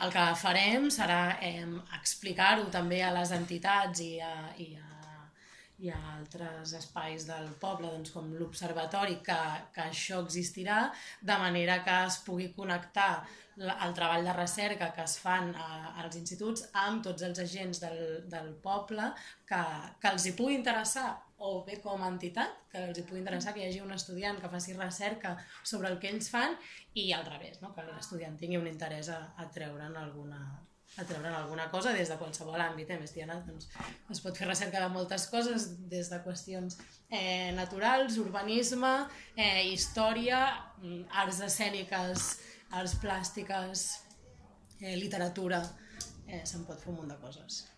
el que farem serà explicar-ho també a les entitats i a altres espais del poble, doncs, com l'Observatori, que això existirà, de manera que es pugui connectar el treball de recerca que es fan als instituts amb tots els agents del poble que els hi pugui interessar, o bé com a entitat, que els hi pugui interessar que hi hagi un estudiant que faci recerca sobre el que ells fan, i al revés, no? Que l'estudiant tingui un interès a treure'n alguna cosa des de qualsevol àmbit. Més Diana, doncs, es pot fer recerca de moltes coses, des de qüestions naturals, urbanisme, història, arts escèniques, arts plàstiques, literatura, se'n pot fer un munt de coses.